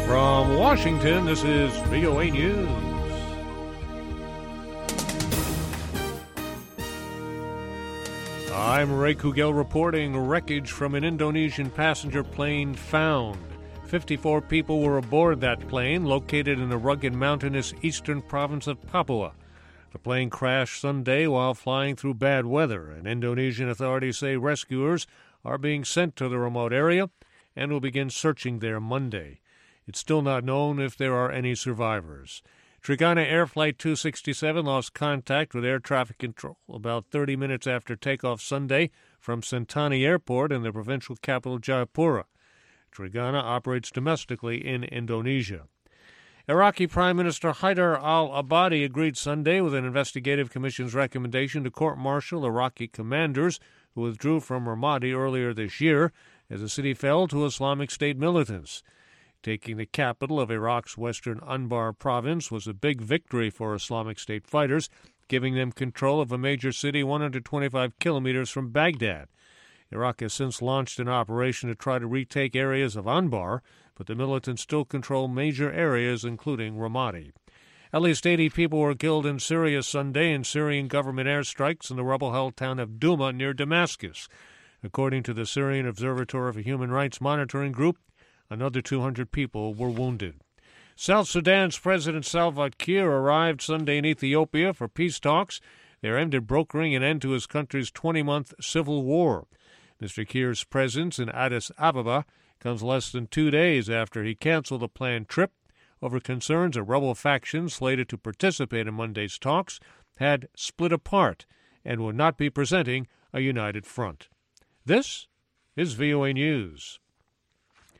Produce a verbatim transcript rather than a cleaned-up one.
From Washington, this is V O A News. I'm Ray Kugel reporting wreckage from an Indonesian passenger plane found. fifty-four people were aboard that plane, located in the rugged mountainous eastern province of Papua. The plane crashed Sunday while flying through bad weather, and Indonesian authorities say rescuers are being sent to the remote area and will begin searching there Monday. It's still not known if there are any survivors. Trigana Air Flight two sixty-seven lost contact with air traffic control about thirty minutes after takeoff Sunday from Sentani Airport in the provincial capital Jayapura. Trigana operates domestically in Indonesia. Iraqi Prime Minister Haider al-Abadi agreed Sunday with an investigative commission's recommendation to court-martial Iraqi commanders who withdrew from Ramadi earlier this year as the city fell to Islamic State militants. Taking the capital of Iraq's western Anbar province was a big victory for Islamic State fighters, giving them control of a major city one hundred twenty-five kilometers from Baghdad. Iraq has since launched an operation to try to retake areas of Anbar, but the militants still control major areas, including Ramadi. At least eighty people were killed in Syria Sunday in Syrian government airstrikes in the rebel-held town of Douma near Damascus. According to the Syrian Observatory for Human Rights Monitoring Group, another two hundred people were wounded. South Sudan's President Salva Kiir arrived Sunday in Ethiopia for peace talks. They're aimed at brokering an end to his country's twenty-month civil war. Mister Kiir's presence in Addis Ababa comes less than two days after he canceled a planned trip over concerns a rebel faction slated to participate in Monday's talks had split apart and would not be presenting a united front. This is V O A News.